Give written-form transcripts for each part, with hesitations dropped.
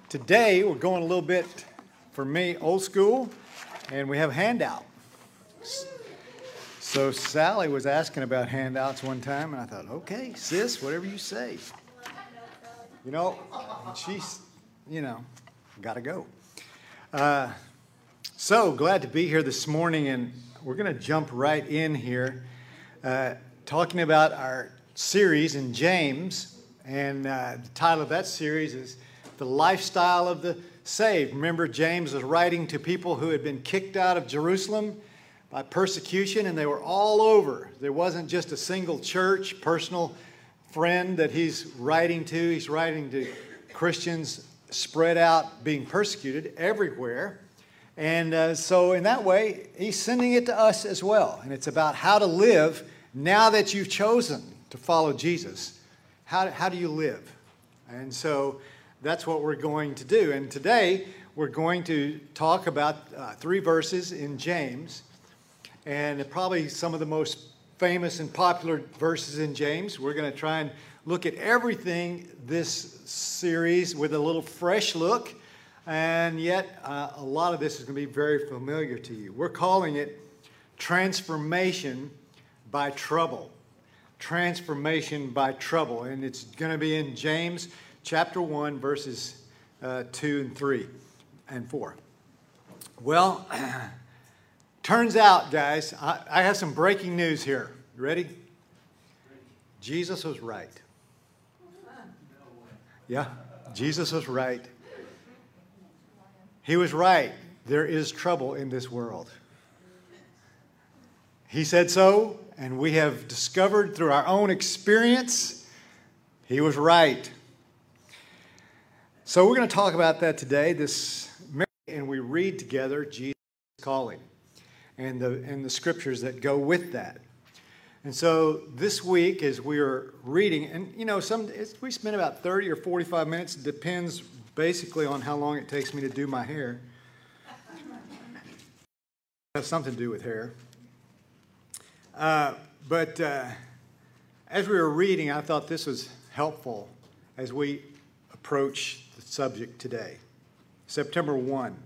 Today we're going a little bit, for me, old school, and we have a handout. So Sally was asking about handouts one time, and I thought, okay, sis, whatever you say. You know, she's, got to go. So glad to be here this morning, and we're going to jump right in here, talking about our series in James, and the title of that series is The Lifestyle of the Saved. Remember, James was writing to people who had been kicked out of Jerusalem by persecution, and they were all over. There wasn't just a single church, personal friend that he's writing to. He's writing to Christians spread out, being persecuted everywhere. And so in that way, he's sending it to us as well. And it's about how to live now that you've chosen to follow Jesus. How do you live? And so that's what we're going to do. And today, we're going to talk about 3 verses in James. And probably some of the most famous and popular verses in James. We're going to try and look at everything this series with a little fresh look. And yet, a lot of this is going to be very familiar to you. We're calling it Transformation by Trouble. Transformation by Trouble. And it's going to be in James chapter 1, verses 2 and 3 and 4. Well, turns out, guys, I have some breaking news here. You ready? Jesus was right. Yeah, Jesus was right. He was right. There is trouble in this world. He said so, and we have discovered through our own experience, he was right. So we're going to talk about that today, and we read together Jesus' calling and the scriptures that go with that. And so this week, as we are reading, and we spend about 30 or 45 minutes, depends basically on how long it takes me to do my hair. It has something to do with hair. But as we were reading, I thought this was helpful as we approach the subject today. September 1.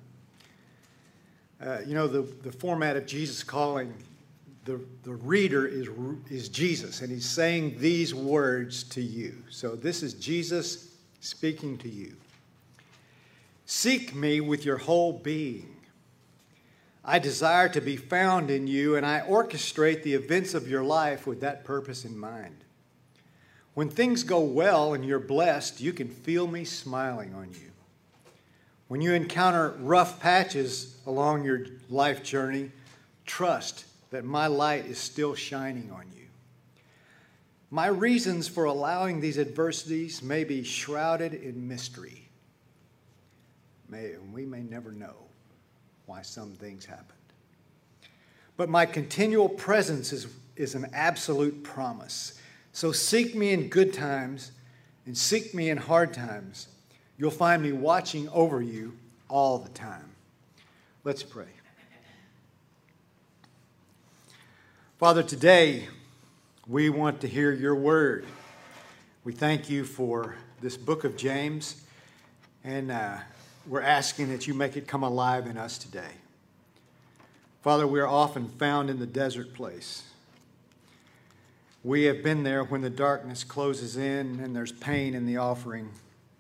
The format of Jesus calling, the reader is Jesus, and he's saying these words to you. So this is Jesus speaking to you. Seek me with your whole being. I desire to be found in you, and I orchestrate the events of your life with that purpose in mind. When things go well and you're blessed, you can feel me smiling on you. When you encounter rough patches along your life journey, trust that my light is still shining on you. My reasons for allowing these adversities may be shrouded in mystery. We may never know why some things happened. But my continual presence is an absolute promise. So seek me in good times and seek me in hard times. You'll find me watching over you all the time. Let's pray. Father, today we want to hear your word. We thank you for this book of James, and we're asking that you make it come alive in us today. Father, we are often found in the desert place. We have been there when the darkness closes in and there's pain in the offering.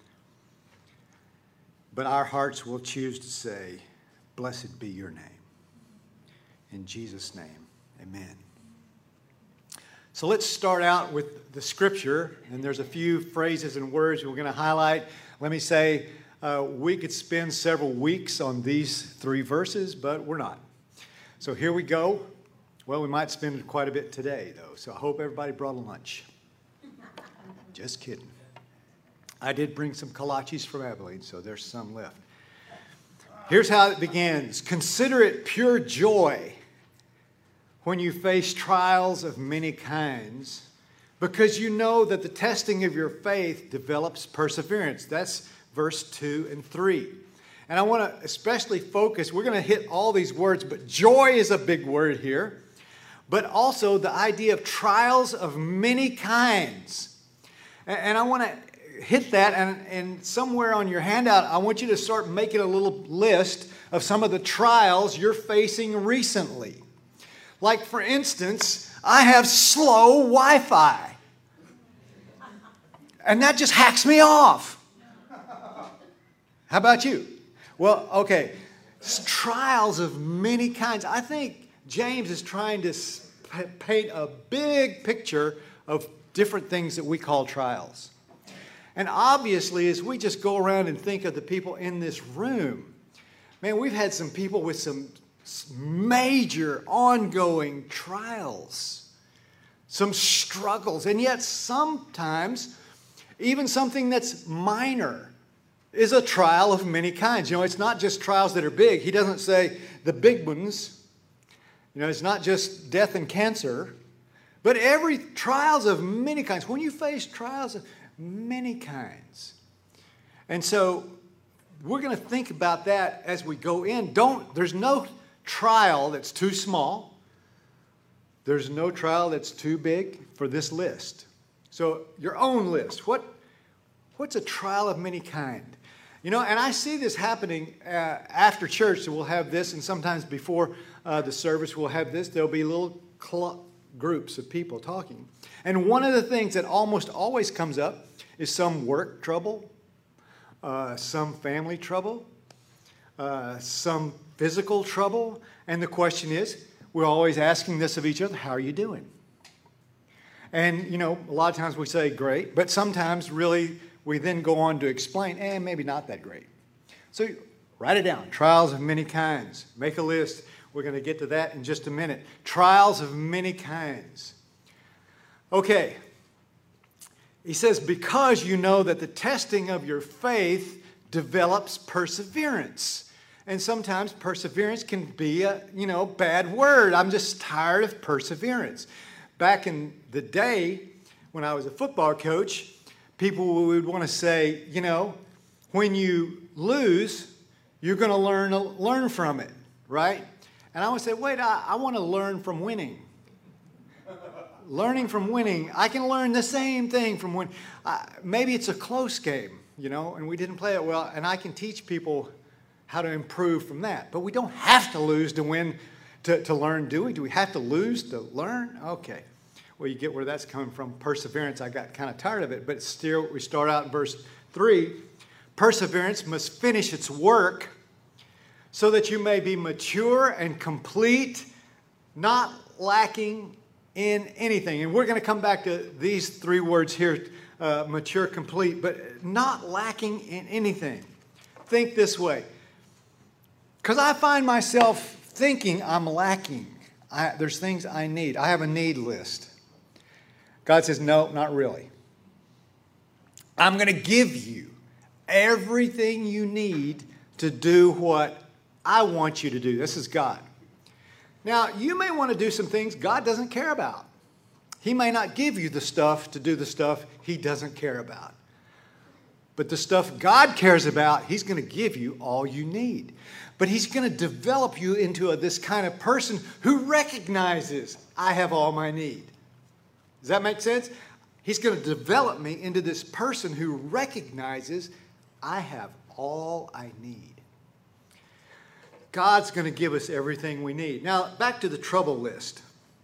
But our hearts will choose to say, blessed be your name. In Jesus' name, amen. So let's start out with the scripture, and there's a few phrases and words we're going to highlight. Let me say, we could spend several weeks on these 3 verses, but we're not. So here we go. Well, we might spend quite a bit today, though, so I hope everybody brought a lunch. Just kidding. I did bring some kolaches from Abilene, so there's some left. Here's how it begins. Consider it pure joy when you face trials of many kinds, because you know that the testing of your faith develops perseverance. That's verse 2 and 3. And I want to especially focus, we're going to hit all these words, but joy is a big word here. But also the idea of trials of many kinds. And I want to hit that, and somewhere on your handout, I want you to start making a little list of some of the trials you're facing recently. Like, for instance, I have slow Wi-Fi. And that just hacks me off. How about you? Well, okay, trials of many kinds. I think James is trying to paint a big picture of different things that we call trials. And obviously, as we just go around and think of the people in this room, man, we've had some people with some major ongoing trials, some struggles, and yet sometimes even something that's minor is a trial of many kinds. You know, it's not just trials that are big. He doesn't say the big ones. You know, it's not just death and cancer, but every trials of many kinds. When you face trials of many kinds. And so we're going to think about that as we go in. There's no trial that's too small. There's no trial that's too big for this list. So your own list. What's a trial of many kind? You know, and I see this happening after church. So we'll have this, and sometimes before the service we'll have this. There'll be little groups of people talking. And one of the things that almost always comes up is some work trouble, some family trouble, some physical trouble. And the question is, we're always asking this of each other, how are you doing? And, you know, a lot of times we say great, but sometimes really we then go on to explain, maybe not that great. So write it down. Trials of many kinds. Make a list. We're going to get to that in just a minute. Trials of many kinds. Okay. He says, because you know that the testing of your faith develops perseverance. And sometimes perseverance can be a, bad word. I'm just tired of perseverance. Back in the day, when I was a football coach, people would want to say, when you lose, you're going to learn from it, right? And I would say, wait, I want to learn from winning. Learning from winning. I can learn the same thing from winning. Maybe it's a close game, and we didn't play it well, and I can teach people how to improve from that. But we don't have to lose to win, to learn, do we? Do we have to lose to learn? Okay. Well, you get where that's coming from. Perseverance, I got kind of tired of it, but still, we start out in verse 3. Perseverance must finish its work so that you may be mature and complete, not lacking in anything. And we're going to come back to these three words here, mature, complete, but not lacking in anything. Think this way. Because I find myself thinking I'm lacking. There's things I need. I have a need list. God says, no, not really. I'm going to give you everything you need to do what I want you to do. This is God. Now, you may want to do some things God doesn't care about. He may not give you the stuff to do the stuff He doesn't care about. But the stuff God cares about, He's going to give you all you need. But He's going to develop you into this kind of person who recognizes, I have all my need. Does that make sense? He's going to develop me into this person who recognizes, I have all I need. God's going to give us everything we need. Now, back to the trouble list.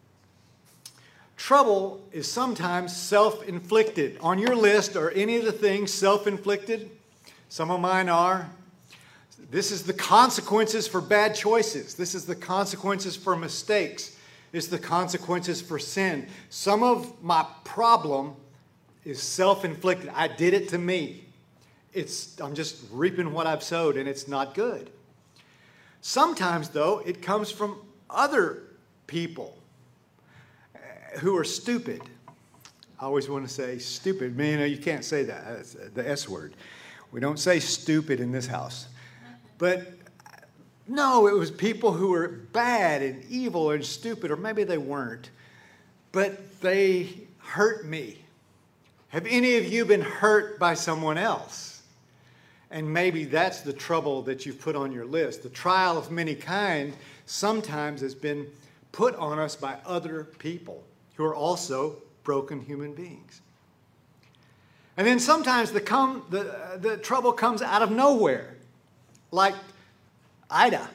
Trouble is sometimes self-inflicted. On your list are any of the things self-inflicted? Some of mine are. This is the consequences for bad choices. This is the consequences for mistakes. It's the consequences for sin. Some of my problem is self-inflicted. I did it to me. I'm just reaping what I've sowed, and it's not good. Sometimes, though, it comes from other people who are stupid. I always want to say stupid. Man, you can't say that. That's the S word. We don't say stupid in this house. But no, it was people who were bad and evil and stupid, or maybe they weren't. But they hurt me. Have any of you been hurt by someone else? And maybe that's the trouble that you've put on your list. The trial of many kind sometimes has been put on us by other people who are also broken human beings. And then sometimes the trouble comes out of nowhere, like Ida.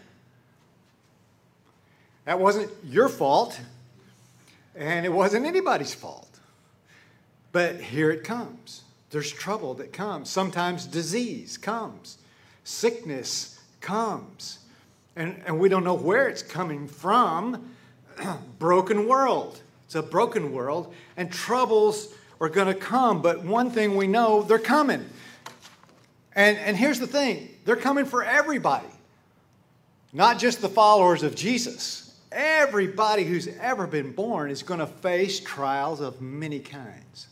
That wasn't your fault, and it wasn't anybody's fault. But here it comes. There's trouble that comes. Sometimes disease comes. Sickness comes. And we don't know where it's coming from. Broken world. It's a broken world, and troubles are going to come. But one thing we know, they're coming. And here's the thing. They're coming for everybody. Not just the followers of Jesus. Everybody who's ever been born is going to face trials of many kinds.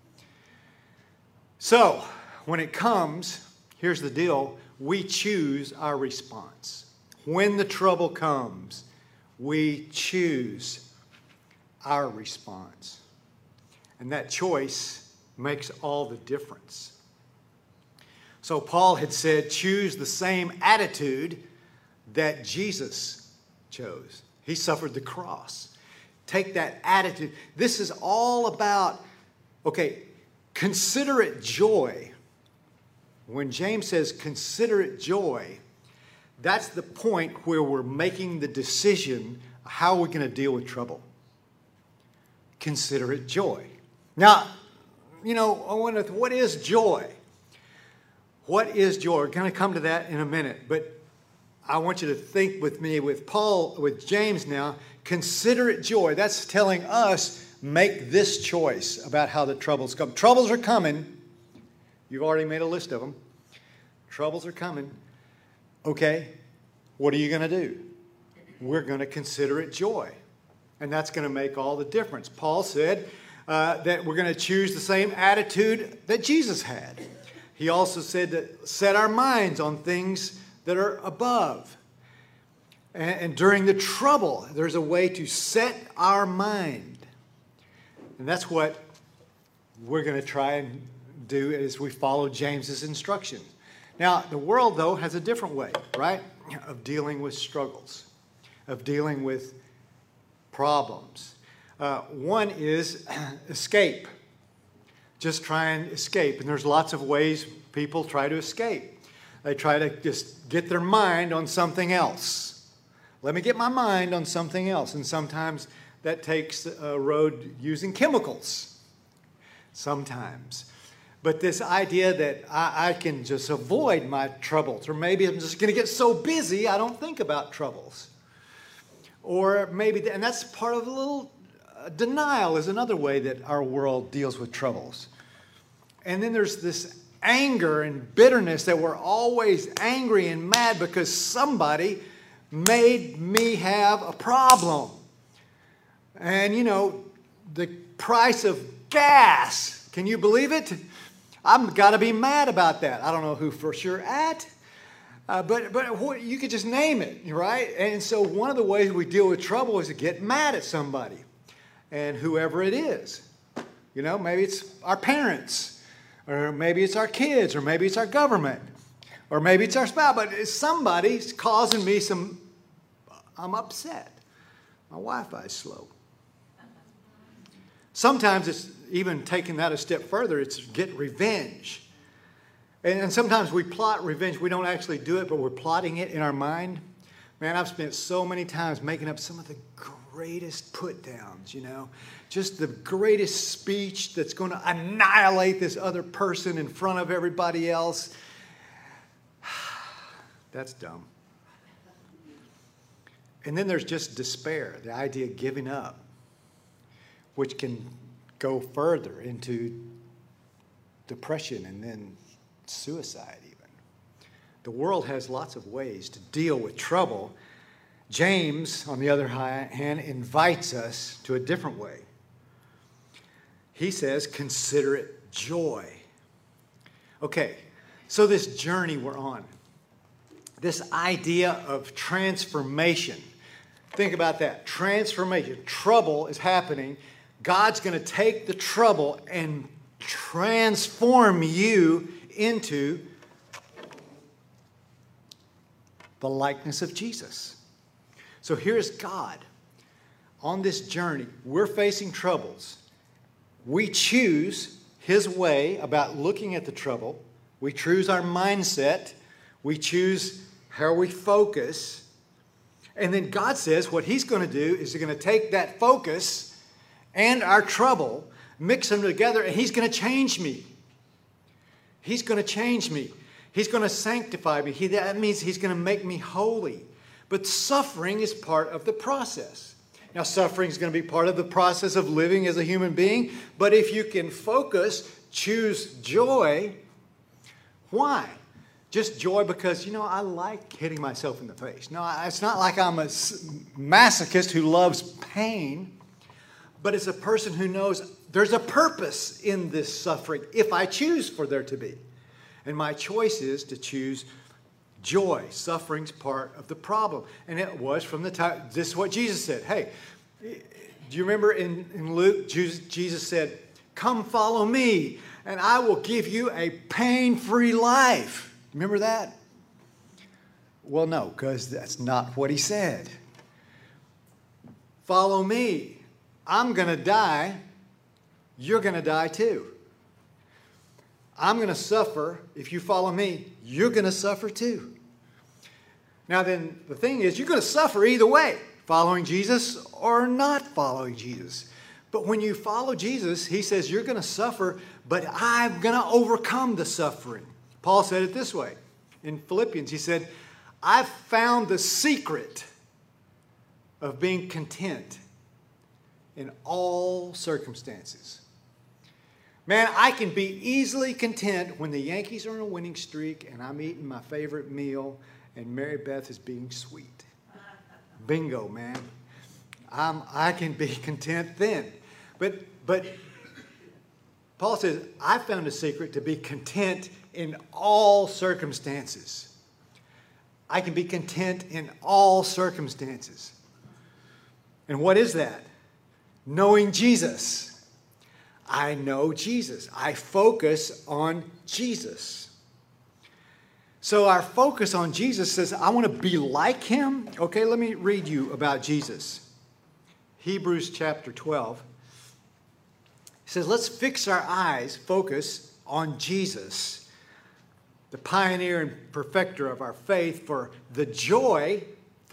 So, when it comes, here's the deal. We choose our response. When the trouble comes, we choose our response. And that choice makes all the difference. So Paul had said, choose the same attitude that Jesus chose. He suffered the cross. Take that attitude. This is all about, consider it joy. When James says consider it joy, that's the point where we're making the decision how we're going to deal with trouble. Consider it joy. Now, I wonder, what is joy? What is joy? We're going to come to that in a minute, but I want you to think with me, with James now. Consider it joy. That's telling us, make this choice about how the troubles come. Troubles are coming. You've already made a list of them. Troubles are coming. Okay, what are you going to do? We're going to consider it joy. And that's going to make all the difference. Paul said that we're going to choose the same attitude that Jesus had. He also said to set our minds on things that are above. And during the trouble, there's a way to set our mind. And that's what we're going to try and do as we follow James's instructions. Now, the world, though, has a different way, right, of dealing with struggles, of dealing with problems. One is escape. Just try and escape. And there's lots of ways people try to escape. They try to just get their mind on something else. Let me get my mind on something else. And sometimes that takes a road using chemicals. Sometimes. But this idea that I can just avoid my troubles, or maybe I'm just going to get so busy I don't think about troubles. Or maybe, and that's part of a little denial is another way that our world deals with troubles. And then there's this anger and bitterness that we're always angry and mad because somebody made me have a problem. And the price of gas, can you believe it? I've got to be mad about that. I don't know who for sure at, but you could just name it, right? And so one of the ways we deal with trouble is to get mad at somebody, and whoever it is. Maybe it's our parents, or maybe it's our kids, or maybe it's our government, or maybe it's our spouse, but it's somebody's causing me I'm upset. My Wi-Fi is slow. Sometimes it's even taking that a step further. It's get revenge. And sometimes we plot revenge. We don't actually do it, but we're plotting it in our mind. Man, I've spent so many times making up some of the greatest put-downs, just the greatest speech that's going to annihilate this other person in front of everybody else. That's dumb. And then there's just despair, the idea of giving up, which can go further into depression and then suicide even. The world has lots of ways to deal with trouble. James, on the other hand, invites us to a different way. He says, consider it joy. Okay, so this journey we're on, this idea of transformation. Think about that. Transformation. Trouble is happening. God's going to take the trouble and transform you into the likeness of Jesus. So here's God on this journey. We're facing troubles. We choose. His way about looking at the trouble. We choose our mindset. We choose how we focus. And then God says what He's going to do is He's going to take that focus and our trouble, mix them together, and He's going to change me. He's going to change me. He's going to sanctify me. That means He's going to make me holy. But suffering is part of the process. Now, suffering is going to be part of the process of living as a human being. But if you can focus, choose joy. Why? Just joy because, I like hitting myself in the face. No, it's not like I'm a masochist who loves pain. But it's a person who knows there's a purpose in this suffering if I choose for there to be. And my choice is to choose joy. Suffering's part of the problem. And it was from the time, this is what Jesus said. Hey, do you remember in Luke, Jesus said, come follow me and I will give you a pain-free life. Remember that? Well, no, because that's not what He said. Follow me. I'm going to die. You're going to die too. I'm going to suffer. If you follow me, you're going to suffer too. Now then, the thing is, you're going to suffer either way, following Jesus or not following Jesus. But when you follow Jesus, He says you're going to suffer, but I'm going to overcome the suffering. Paul said it this way. In Philippians, he said, I've found the secret of being content in all circumstances. Man, I can be easily content when the Yankees are on a winning streak and I'm eating my favorite meal and Mary Beth is being sweet. Bingo, man. I can be content then. But Paul says, I found a secret to be content in all circumstances. I can be content in all circumstances. And what is that? Knowing Jesus. I know Jesus. I focus on Jesus. So our focus on Jesus says, I want to be like Him. Okay, let me read you about Jesus. Hebrews chapter 12. It says, let's fix our eyes, focus on Jesus, the pioneer and perfecter of our faith, for the joy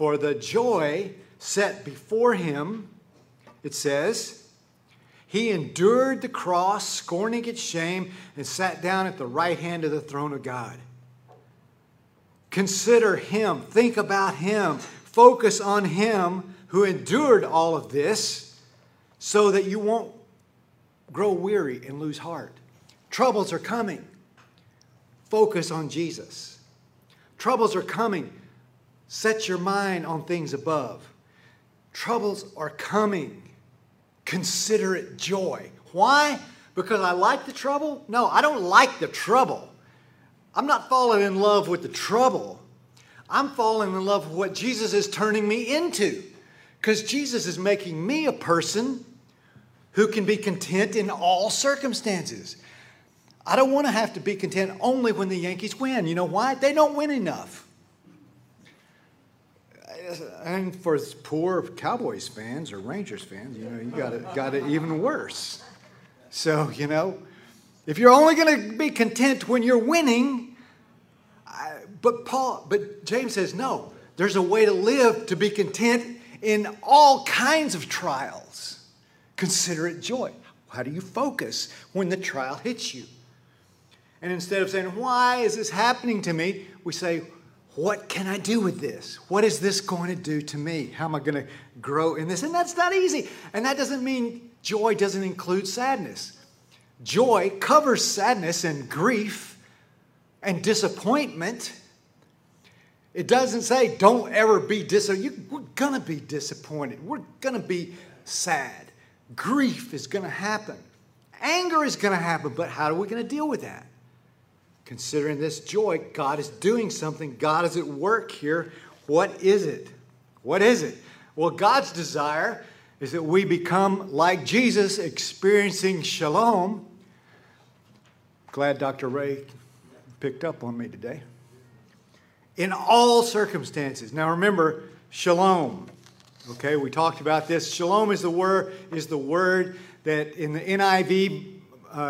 set before Him. It says, He endured the cross, scorning its shame, and sat down at the right hand of the throne of God. Consider Him. Think about Him. Focus on Him who endured all of this so that you won't grow weary and lose heart. Troubles are coming. Focus on Jesus. Troubles are coming. Set your mind on things above. Troubles are coming. Consider it joy. Why? Because I like the trouble? No, I don't like the trouble. I'm not falling in love with the trouble. I'm falling in love with what Jesus is turning me into. Because Jesus is making me a person who can be content in all circumstances. I don't want to have to be content only when the Yankees win. You know why? They don't win enough. And for poor Cowboys fans or Rangers fans, you got it even worse. So, if you're only going to be content when you're winning, but James says, no, there's a way to live to be content in all kinds of trials. Consider it joy. How do you focus when the trial hits you? And instead of saying, why is this happening to me? We say, what can I do with this? What is this going to do to me? How am I going to grow in this? And that's not easy. And that doesn't mean joy doesn't include sadness. Joy covers sadness and grief and disappointment. It doesn't say don't ever be disappointed. We're going to be disappointed. We're going to be sad. Grief is going to happen. Anger is going to happen. But how are we going to deal with that? Considering this joy, God is doing something. God is at work here. What is it? What is it? Well, God's desire is that we become like Jesus, experiencing shalom. Glad Dr. Ray picked up on me today. In all circumstances. Now remember, shalom. Okay, we talked about this. Shalom is the word that in the NIV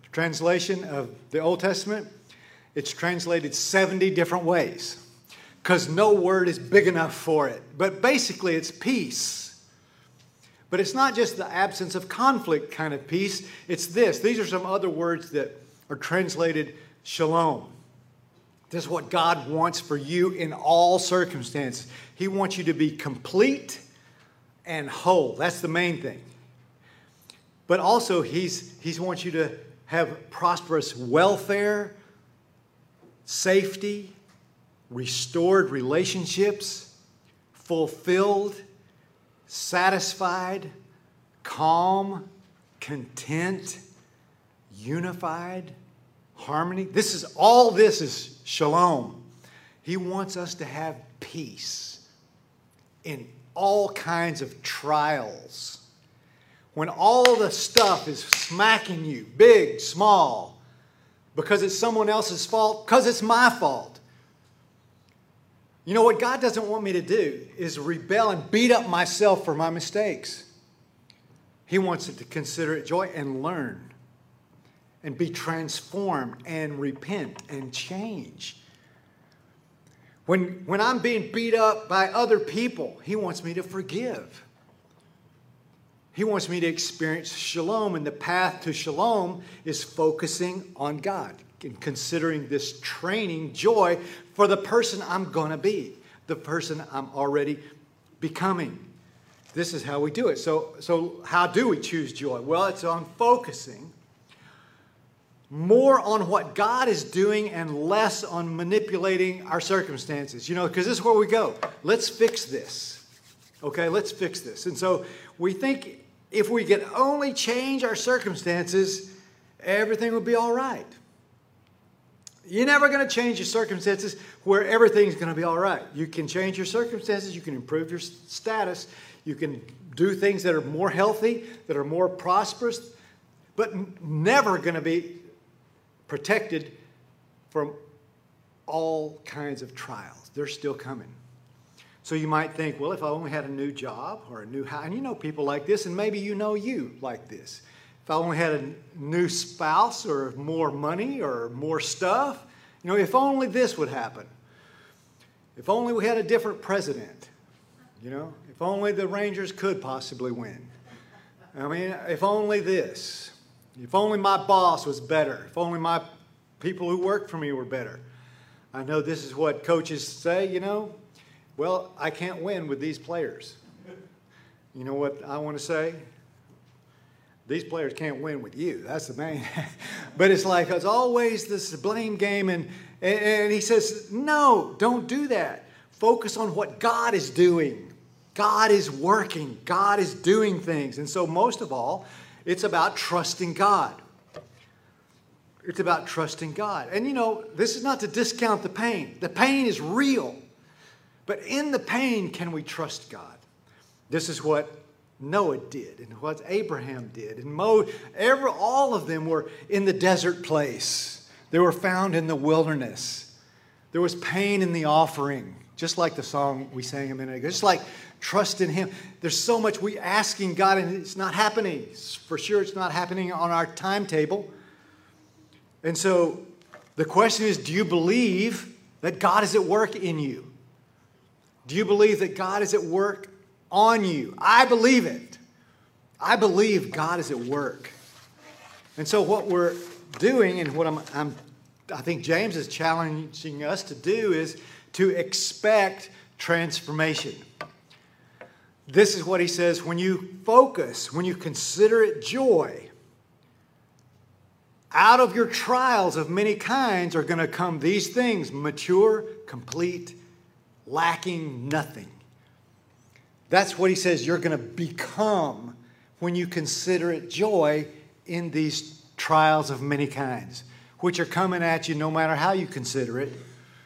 translation of the Old Testament, it's translated 70 different ways because no word is big enough for it. But basically, it's peace. But it's not just the absence of conflict kind of peace. It's this. These are some other words that are translated shalom. This is what God wants for you in all circumstances. He wants you to be complete and whole. That's the main thing. But also, He wants you to have prosperous welfare, safety, restored relationships, fulfilled, satisfied, calm, content, unified, harmony. All this is shalom. He wants us to have peace in all kinds of trials. When all the stuff is smacking you, big, small, because it's someone else's fault, because it's my fault. You know what God doesn't want me to do is rebel and beat up myself for my mistakes. He wants it to consider it joy and learn and be transformed and repent and change. When I'm being beat up by other people, He wants me to forgive. He wants me to experience shalom, and the path to shalom is focusing on God and considering this training joy for the person I'm going to be, the person I'm already becoming. This is how we do it. So how do we choose joy? Well, it's on focusing more on what God is doing and less on manipulating our circumstances. You know, because this is where we go. Let's fix this. Okay, let's fix this. And so we think if we could only change our circumstances, everything would be all right. You're never going to change your circumstances where everything's going to be all right. You can change your circumstances. You can improve your status. You can do things that are more healthy, that are more prosperous, but never going to be protected from all kinds of trials. They're still coming. So you might think, well, if I only had a new job or a new house, and you know people like this, and maybe you know you like this. If I only had a new spouse or more money or more stuff, you know, if only this would happen. If only we had a different president, you know, if only the Rangers could possibly win. I mean, if only this. If only my boss was better. If only my people who work for me were better. I know this is what coaches say, you know. Well, I can't win with these players. You know what I want to say? These players can't win with you. That's the main. But it's like, it's always this blame game. And he says, no, don't do that. Focus on what God is doing. God is working. God is doing things. And so most of all, it's about trusting God. It's about trusting God. And you know, this is not to discount the pain. The pain is real. But in the pain, can we trust God? This is what Noah did and what Abraham did. And all of them were in the desert place. They were found in the wilderness. There was pain in the offering, just like the song we sang a minute ago. Just like trust in Him. There's so much we asking God, and it's not happening. For sure, it's not happening on our timetable. And so the question is, do you believe that God is at work in you? Do you believe that God is at work on you? I believe it. I believe God is at work. And so what we're doing, and what I think James is challenging us to do, is to expect transformation. This is what he says: when you focus, when you consider it joy, out of your trials of many kinds are going to come these things: mature, complete, lacking nothing. That's what he says you're going to become when you consider it joy in these trials of many kinds, which are coming at you no matter how you consider it.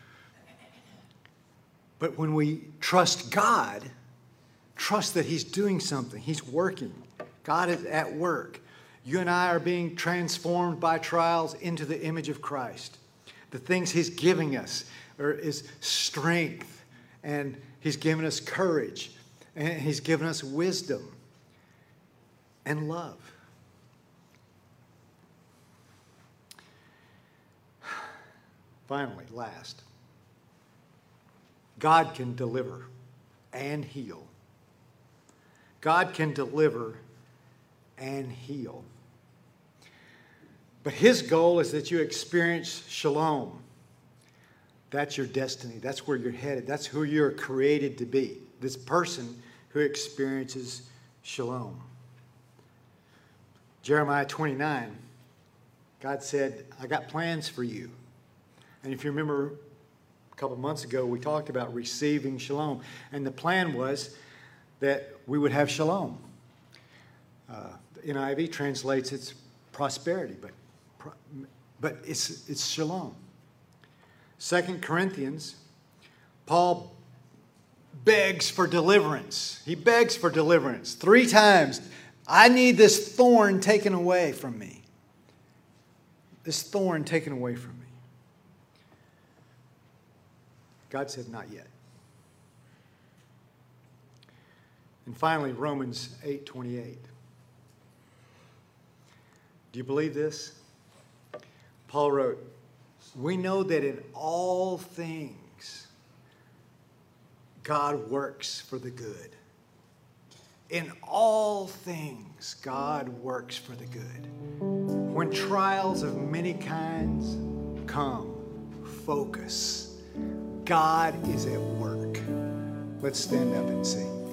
But when we trust God, trust that He's doing something. He's working. God is at work. You and I are being transformed by trials into the image of Christ. The things He's giving us is strength. And He's given us courage. And He's given us wisdom and love. Finally, last, God can deliver and heal. God can deliver and heal. But His goal is that you experience shalom. That's your destiny. That's where you're headed. That's who you're created to be. This person who experiences shalom. Jeremiah 29, God said, I got plans for you. And if you remember a couple months ago, we talked about receiving shalom. And the plan was that we would have shalom. The NIV translates it's prosperity, but it's shalom. 2 Corinthians, Paul begs for deliverance. He begs for deliverance 3 times. I need this thorn taken away from me. This thorn taken away from me. God said, not yet. And finally, Romans 8:28. Do you believe this? Paul wrote, we know that in all things, God works for the good. In all things, God works for the good. When trials of many kinds come, focus. God is at work. Let's stand up and sing.